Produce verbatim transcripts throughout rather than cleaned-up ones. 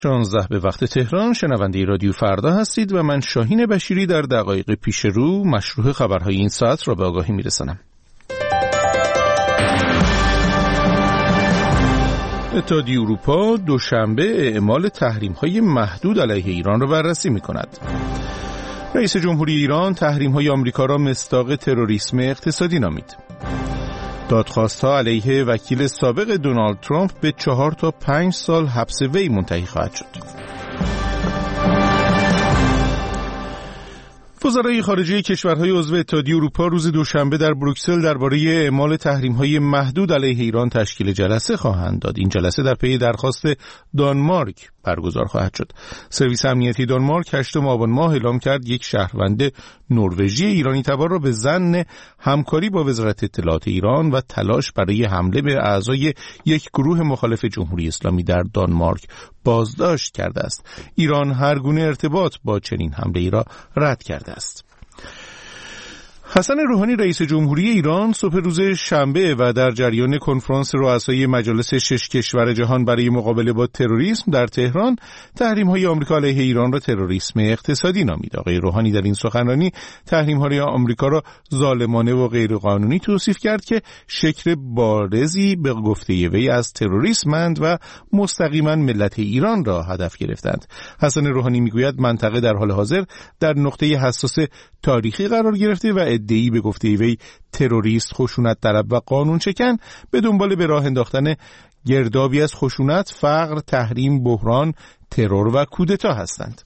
شانزده به وقت تهران، شنونده رادیو فردا هستید و من شاهین بشیری در دقایق پیش رو مشروع خبرهای این ساعت را به آگاهی میرسانم. اتحادیه اروپا دوشنبه اعمال تحریم‌های محدود علیه ایران را بررسی می‌کند. رئیس جمهوری ایران تحریم‌های آمریکا را مصداق تروریسم اقتصادی نامید. دادخواست‌ها علیه وکیل سابق دونالد ترامپ به چهار تا پنج سال حبس وی منتهی خواهد شد. وزرای خارجه کشورهای عضو اتحادیه اروپا روز دوشنبه در بروکسل درباره اعمال تحریم‌های محدود علیه ایران تشکیل جلسه خواهند داد. این جلسه در پی درخواست دانمارک برگزار خواهد شد. سرویس امنیتی دانمارک هشتم آبان ماه اعلام کرد یک شهروند نروژی ایرانی تبار را به ظن همکاری با وزارت اطلاعات ایران و تلاش برای حمله به اعضای یک گروه مخالف جمهوری اسلامی در دانمارک بازداشت کرده است. ایران هر گونه ارتباط با چنین حمله‌ای را رد کرده است. حسن روحانی رئیس جمهوری ایران صبح روز شنبه و در جریان کنفرانس رؤسای مجالس شش کشور جهان برای مقابله با تروریسم در تهران تحریم‌های آمریکا علیه ایران را تروریسم اقتصادی نامید. آقای روحانی در این سخنرانی تحریم‌های آمریکا را ظالمانه و غیرقانونی توصیف کرد که شکل بارزی به گفته وی از تروریسمند و مستقیما ملت ایران را هدف گرفتند. حسن روحانی میگوید منطقه در حال حاضر در نقطه حساس تاریخی قرار گرفته و ادعی به گفته وی تروریست، خشونت طلب و قانون شکن به دنبال به راه انداختن گردابی از خشونت، فقر، تحریم، بحران، ترور و کودتا هستند.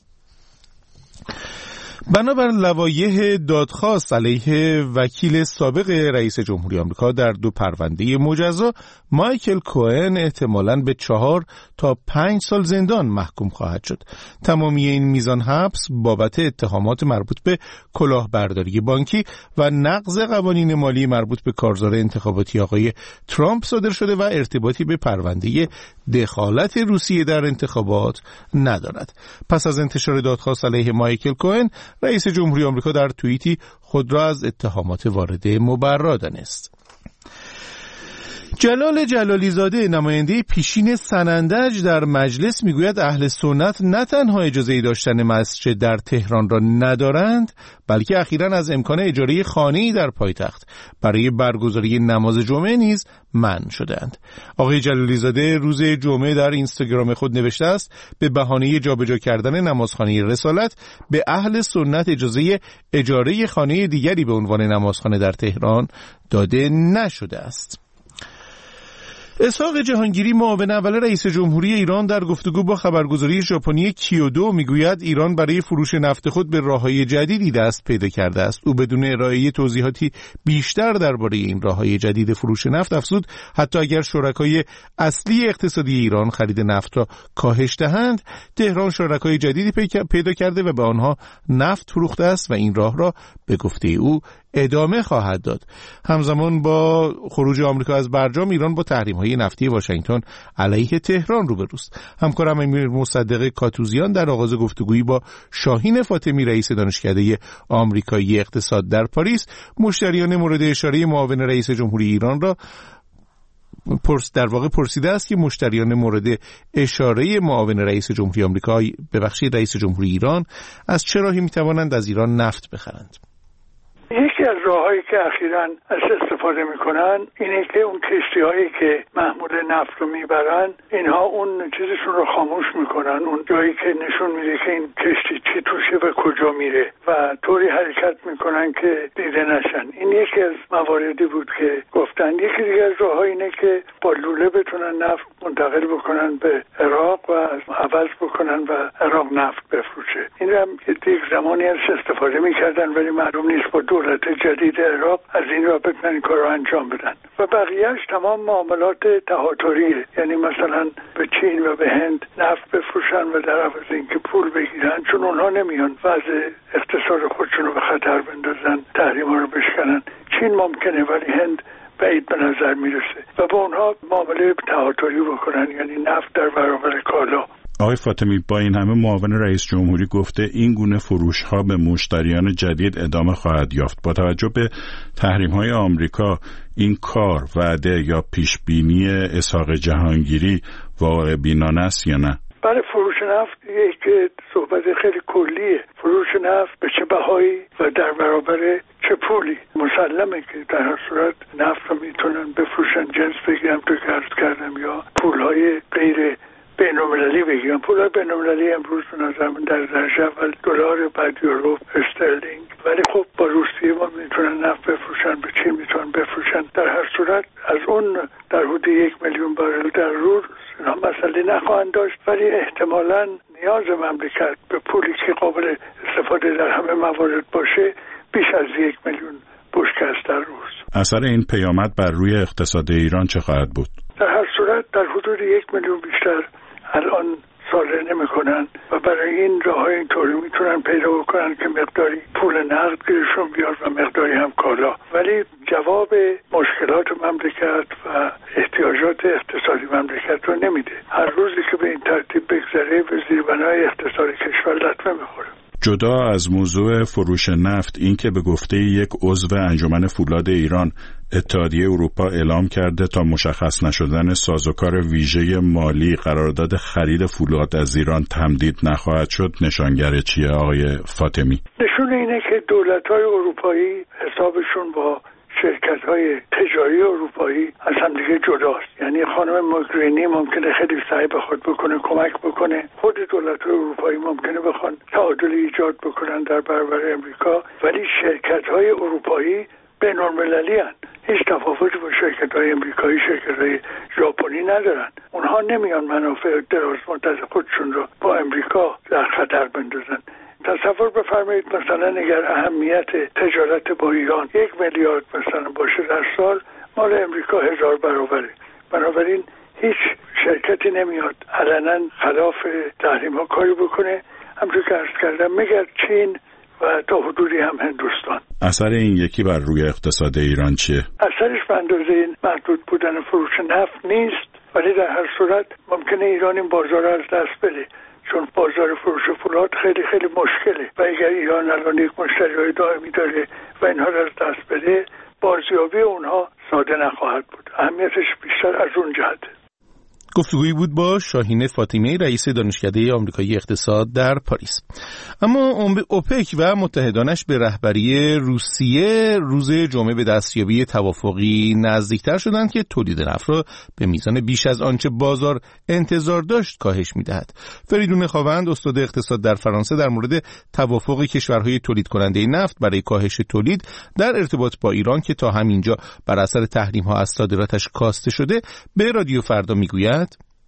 بنابر لوایح دادخواست علیه وکیل سابق رئیس جمهوری آمریکا در دو پرونده مجزا، مایکل کوئن احتمالاً به چهار تا پنج سال زندان محکوم خواهد شد. تمامی این میزان حبس بابت اتهامات مربوط به کلاهبرداری بانکی و نقض قوانین مالی مربوط به کارزار انتخاباتی آقای ترامپ صادر شده و ارتباطی به پرونده دخالت روسیه در انتخابات ندارد. پس از انتشار دادخواست علیه مایکل کوئن، رئیس جمهوری آمریکا در توییتی خود را از اتهامات وارده مبرا دانست. جلال جلالی زاده نماینده پیشین سنندج در مجلس میگوید اهل سنت نه تنها اجازه داشتن مسجد در تهران را ندارند، بلکه اخیراً از امکان اجاره خانه‌ای در پایتخت برای برگزاری نماز جمعه نیز منع شدند. آقای جلالی زاده روز جمعه در اینستاگرام خود نوشته است به بهانه جابجا کردن نمازخانه رسالت به اهل سنت اجازه اجاره خانه دیگری به عنوان نمازخانه در تهران داده نشده است. اسحاق جهانگیری معاون اول رئیس جمهوری ایران در گفتگو با خبرگزاری ژاپنی کیودو میگوید ایران برای فروش نفت خود به راههای جدیدی دست پیدا کرده است. او بدون ارائه توضیحاتی بیشتر درباره این راههای جدید فروش نفت افزود حتی اگر شرکای اصلی اقتصادی ایران خرید نفت را کاهش دهند، تهران شرکای جدیدی پیدا کرده و به آنها نفت فروخته است و این راه را به گفته او ادامه خواهد داد. همزمان با خروج آمریکا از برجام، ایران با تحریم‌های نفتی واشنگتن علیه تهران روبروست. همکارم امیر مصدق کاتوزیان در آغاز گفتگویی با شاهین فاطمی رئیس دانشکده آمریکایی اقتصاد در پاریس، مشتریان مورد اشاره معاون رئیس جمهوری ایران را پرس در واقع پرسیده است که مشتریان مورد اشاره معاون رئیس جمهوری آمریکا ببخشید رئیس جمهوری ایران از چه راهی می‌توانند از ایران نفت بخرند. یکی از راههایی که اخیراً از استفاده میکنن اینه که اون کشتی‌هایی که محمول نفت رو میبرن، اینها اون چیزشون رو خاموش میکنن، اون جایی که نشون میده که این کشتی چی توشه و کجا میره و طوری حرکت میکنن که دیده نشن. این یکی از مواردی بود که گفتن. یکی دیگه از راه‌ها اینه که با لوله بتونن نفت منتقل بکنن به عراق و عوض بکنن و عراق نفت بفروشه. این هم یک زمانی از استفاده میکردن ولی معلوم نیست با دولت جدید عراق از این را بتونن این کار رو انجام بدن. و بقیهش تمام معاملات تهاتریه، یعنی مثلا به چین و به هند نفت بفروشن و در عوض اینکه پول بگیرن، چون اونها نمیان وضع اقتصاد خودشون رو به خطر بندازن، تحریما رو بشکنن. چین ممکنه ولی هند بعید به نظر میرسه و با اونها معامله تهاتری بکنن، یعنی نفت در برابر کالا. آقای فاطمی، با این همه معاون رئیس جمهوری گفته این گونه فروش ها به مشتریان جدید ادامه خواهد یافت. با توجه به تحریم های آمریکا، این کار وعده یا پیش بینی اسحاق جهانگیری واقع بینانه است یا نه؟ برای فروش نفت یک صحبت خیلی کلیه. فروش نفت به چه بهایی و در برابر چه پولی. مسلمه که در هر صورت نفت رو میتونن بفروشن، جنس بگیرم تو عرض کردم، یا پولهای غیر بین‌المللی بگیرم. پولهای بین‌المللی امروز به نظر من در درجه اول دلار، بعد یورو، استرلینگ. ولی خب با روسیه ما میتونن نفت بفروشن، به چین میتونن بفروشن. در هر صورت از اون در حدود یک میلیون بارل در روز اینا مسئله نخواهند داشت، ولی احتمالاً نیاز مملکت به پولی که قابل استفاده در همه موارد باشه بیش از یک میلیون بشکه است در روز. اثر این پیامد بر روی اقتصاد ایران چه خواهد بود؟ در هر صورت در حدود یک میلیون بیشتر الان صادر نمی‌کنن و برای این راه‌های اینطوری میتونن پیدا بکنن که مقداری پول نقد گیرشون بیاد و مقداری هم کالا. ولی جواب مشکلات مملکت و احتیاجات اقتصادی مملکت رو نمیده. هر روزی که به این ترتیب بگذره به زیربنای اقتصادی کشور لطمه میخوره. جدا از موضوع فروش نفت، این که به گفته یک عضو انجمن فولاد ایران اتحادیه اروپا اعلام کرده تا مشخص نشدن سازوکار ویژه مالی قرارداد خرید فولاد از ایران تمدید نخواهد شد، نشانگر چیه آقای فاطمی؟ نشون اینه که دولت‌های اروپایی حسابشون با شرکت‌های تجاری اروپایی از هم دیگه جداست. یعنی خانم موگرینی ممکنه خیلی سعی بخواد بکنه کمک بکنه، خود دولت‌های اروپایی ممکنه بخوان تعادلی ایجاد بکنن در برابر امریکا، ولی شرکت‌های اروپایی بین‌المللی هستند. هیچ تفاوتی با شرکت‌های امریکایی، شرکت‌های ژاپنی ندارن. اونها نمیان منافع دراز مدت خودشون رو با امریکا در خطر بندازن. تصور بفرمایید مثلا اگر اهمیت تجارت با ایران یک میلیارد مثلا باشه در سال، مال امریکا هزار برابره. بنابراین هیچ شرکتی نمیاد علنا خلاف تحریم ها کاری بکنه. همونطور که عرض کردم مگر چین و تا حدودی هم هندوستان. اثر این یکی بر روی اقتصاد ایران چیه؟ اثرش به اندازه این محدود بودن فروش نفت نیست، ولی در هر صورت ممکنه ایران این بازار از دست بده، چون بازار فروش فولاد خیلی خیلی مشکله و اگر ایران الان یک مشتریای دائمی داره و اینها رو از دست بده، بازیابی اونها ساده نخواهد بود. اهمیتش بیشتر از اون جهته. گفتگویی بود با شاهین فاطمی، رئیس دانشکده آمریکایی اقتصاد در پاریس. اما اوپک و متحدانش به رهبری روسیه روز جمعه به دستیابی توافقی نزدیکتر شدند که تولید نفت را به میزان بیش از آنچه بازار انتظار داشت کاهش می‌دهد. فریدون خاوند، استاد اقتصاد در فرانسه، در مورد توافق کشورهای تولید کننده نفت برای کاهش تولید در ارتباط با ایران که تا همینجا بر اثر تحریم‌ها از صادراتش کاسته شده به رادیو فردا میگوید: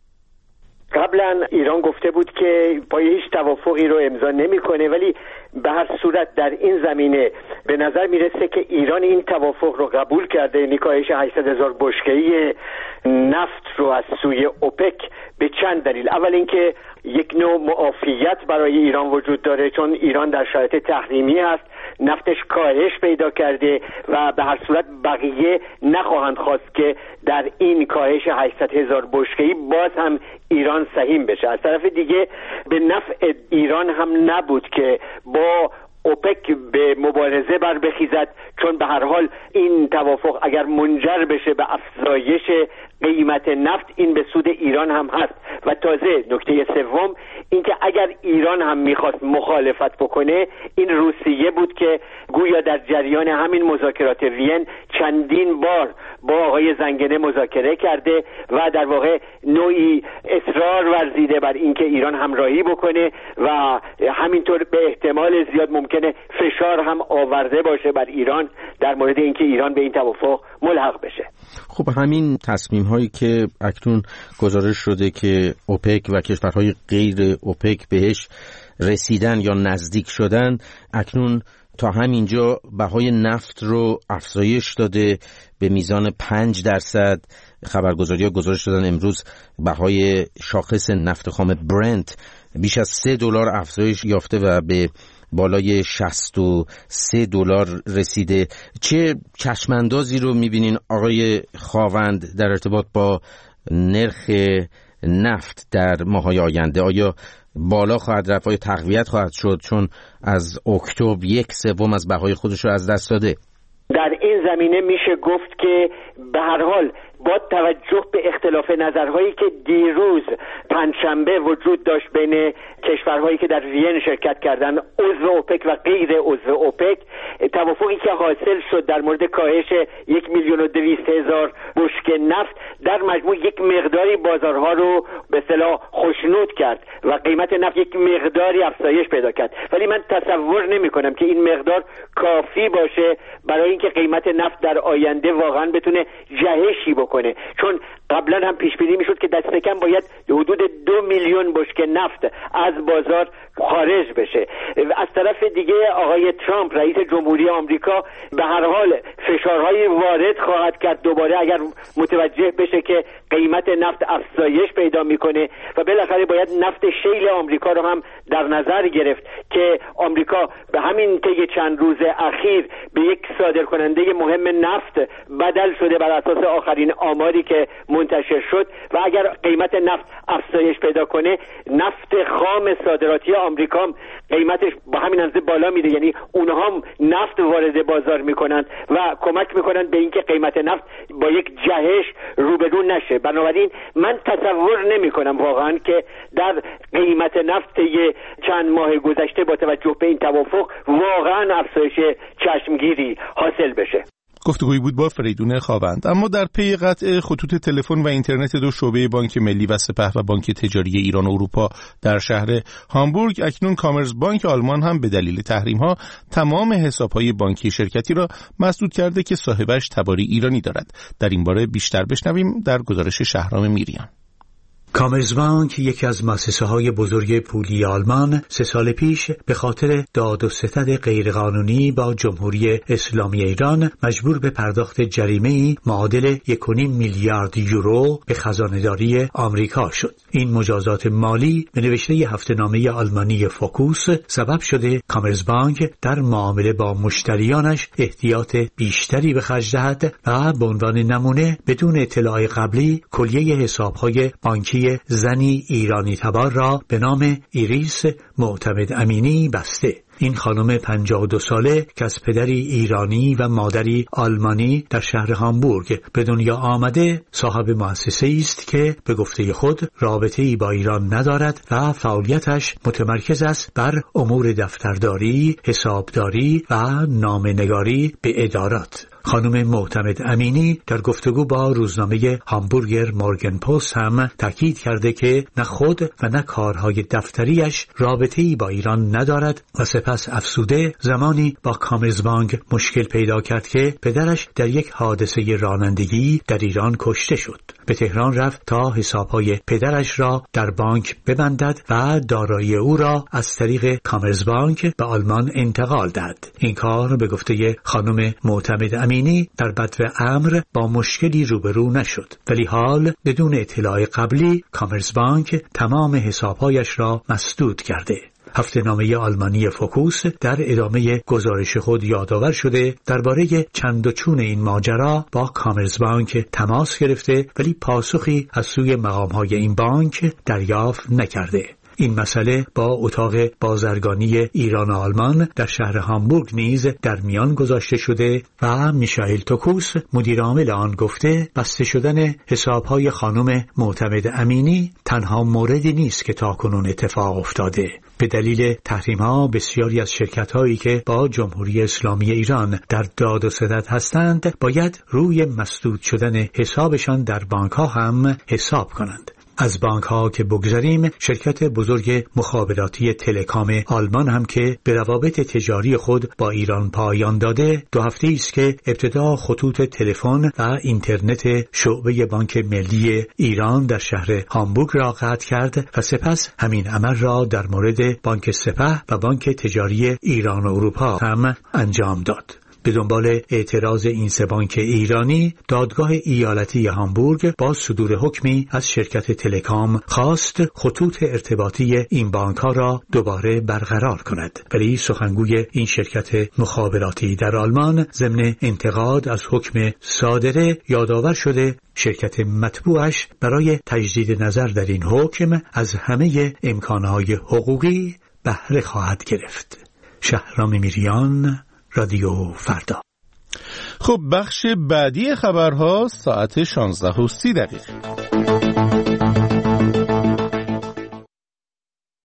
قبلا ایران گفته بود که با هیچ توافقی رو امضا نمیکنه، ولی به هر صورت در این زمینه به نظر میرسه که ایران این توافق رو قبول کرده، یعنی کاهش هشتصد هزار بشکه‌ای نفت رو از سوی اوپک به چند دلیل. اول اینکه یک نوع معافیت برای ایران وجود داره، چون ایران در شرایط تحریمی هست، نفتش کاهش پیدا کرده و به هر صورت بقیه نخواهند خواست که در این کاهش هشتصد هزار بشکه‌ای باز هم ایران سهیم بشه. از طرف دیگه به نفع ایران هم نبود که با اوپک به مبارزه بر بخیزد، چون به هر حال این توافق اگر منجر بشه به افزایش قیمت نفت، این به سود ایران هم هست. و تازه نکته سوم اینکه اگر ایران هم میخواست مخالفت بکنه، این روسیه بود که گویا در جریان همین مذاکرات وین چندین بار با آقای زنگنه مذاکره کرده و در واقع نوعی اصرار ورزیده بر اینکه ایران همراهی بکنه و همینطور به احتمال زیاد ممکنه فشار هم آورده باشه بر ایران در مورد اینکه ایران به این توافق ملحق بشه. خب همین تصمیم هایی که اکنون گزارش شده که اوپک و کشورهای غیر اوپک بهش رسیدن یا نزدیک شدن، اکنون تا همینجا بهای نفت رو افزایش داده به میزان پنج درصد. خبرگزاری‌ها گزارش دادن امروز بهای شاخص نفت خام برنت بیش از سه دلار افزایش یافته و به بالای شصت و سه دلار رسیده. چه چشماندازی رو می‌بینین آقای خاوند در ارتباط با نرخ نفت در ماه‌های آینده؟ آیا بالا خواهد رفت، آیا تقویت خواهد شد، چون از اکتبر یک سوم از بهای خودش رو از دست داده؟ در این زمینه میشه گفت که به هر حال با توجه به اختلاف نظرهایی که دیروز پنجشنبه وجود داشت بین کشورهایی که در وین شرکت کردن، عضو اوپک و غیر عضو اوپک، توافقی که حاصل شد در مورد کاهش یک میلیون و دویست هزار بشکه نفت در مجموع یک مقداری بازارها رو به اصطلاح خوشنود کرد و قیمت نفت یک مقداری افزایش پیدا کرد. ولی من تصور نمی کنم که این مقدار کافی باشه برای اینکه قیمت نفت در آینده واقعا بتونه جهشی بکنه، چون قبلا هم پیش بینی میشد که دست کم باید حدود دو میلیون بشکه نفت از بازار خارج بشه. از طرف دیگه آقای ترامپ رئیس جمهوری آمریکا به هر حال فشارهای وارد خواهد کرد دوباره اگر متوجه بشه که قیمت نفت افزایش پیدا میکنه و بالاخره باید نفت شیل آمریکا رو هم در نظر گرفت که آمریکا به همین طی چند روز اخیر به یک صادرکننده مهم نفت بدل شده بر اساس آخرین آماری که منتشر شد و اگر قیمت نفت افزایش پیدا کنه نفت خام صادراتی آمریکا قیمتش با همین اندازه بالا میره، یعنی اونها هم نفت وارد بازار میکنن و کمک میکنن به اینکه قیمت نفت با یک جهش روبرو نشه. بنابراین من تصور نمی کنم واقعا که در قیمت نفت یه چند ماه گذشته با توجه به این توافق واقعا افزایش چشمگیری حاصل بشه. گفتگویی بود با فریدون خاوند. اما در پی قطع خطوط تلفن و اینترنت دو شعبه بانک ملی و سپه و بانک تجاری ایران و اروپا در شهر هامبورگ، اکنون کامرز بانک آلمان هم به دلیل تحریم‌ها تمام حساب‌های بانکی شرکتی را مسدود کرده که صاحبش تباری ایرانی دارد. در این باره بیشتر بشنویم در گزارش شهرام میریان. کامرز بانک، یکی از مؤسسه‌های بزرگ پولی آلمان، سه سال پیش به خاطر داد و ستد غیرقانونی با جمهوری اسلامی ایران مجبور به پرداخت جریمه‌ای معادل یک و نیم میلیارد یورو به خزانه‌داری آمریکا شد. این مجازات مالی به نوشته هفته‌نامه آلمانی فوکوس سبب شده کامرز بانک در معامله با مشتریانش احتیاط بیشتری به خرج دهد و به عنوان نمونه بدون اطلاع قبلی کلیه حساب‌های بانکی زنی ایرانی تبار را به نام ایریس معتمد امینی بسته. این خانم پنجاه و دو ساله که از پدری ایرانی و مادری آلمانی در شهر هامبورگ به دنیا آمده صاحب مؤسسه است که به گفته خود رابطه‌ای با ایران ندارد و فعالیتش متمرکز است بر امور دفترداری، حسابداری و نامه‌نگاری به ادارات. خانم معتمد امینی در گفتگو با روزنامه هامبورگر مورگن پست هم تاکید کرده که نه خود و نه کارهای دفتریش رابطه‌ای با ایران ندارد و سپس افسوده زمانی با کامرز بانک مشکل پیدا کرد که پدرش در یک حادثه رانندگی در ایران کشته شد. به تهران رفت تا حسابهای پدرش را در بانک ببندد و دارایی او را از طریق کامرز بانک به آلمان انتقال داد. این کار به گفته خانم معتمد امینی در بدو امر با مشکلی روبرو نشد، ولی حال بدون اطلاع قبلی کامرز بانک تمام حسابهایش را مسدود کرده. هفته‌نامه آلمانی فوکوس در ادامه گزارش خود یادآور شده درباره چند و چون این ماجرا با کامرز بانک تماس گرفته ولی پاسخی از سوی مقام‌های این بانک دریافت نکرده. این مسئله با اتاق بازرگانی ایران و آلمان در شهر هامبورگ نیز در میان گذاشته شده و میشائیل توکوس مدیر عامل آن گفته بسته شدن حسابهای خانم معتمد امینی تنها موردی نیست که تاکنون اتفاق افتاده. به دلیل تحریم‌ها بسیاری از شرکت‌هایی که با جمهوری اسلامی ایران در داد و ستد هستند باید روی مسدود شدن حسابشان در بانک‌ها هم حساب کنند. از بانک ها که بگذاریم، شرکت بزرگ مخابراتی تلکام آلمان هم که به روابط تجاری خود با ایران پایان داده، دو هفته است که ابتدا خطوط تلفن و اینترنت شعبه بانک ملی ایران در شهر هامبورگ را قطع کرد و سپس همین عمل را در مورد بانک سپه و بانک تجاری ایران و اروپا هم انجام داد. به دنبال اعتراض این سه بانک ایرانی، دادگاه ایالتی هامبورگ با صدور حکمی از شرکت تلکام خواست خطوط ارتباطی این بانک‌ها را دوباره برقرار کند. ولی سخنگوی این شرکت مخابراتی در آلمان ضمن انتقاد از حکم صادره یادآور شده شرکت مطبوعش برای تجدید نظر در این حکم از همه امکانهای حقوقی بهره خواهد گرفت. شهرام میریان، رادیو فردا. خب بخش بعدی خبرها ساعت شانزده و سی دقیقه.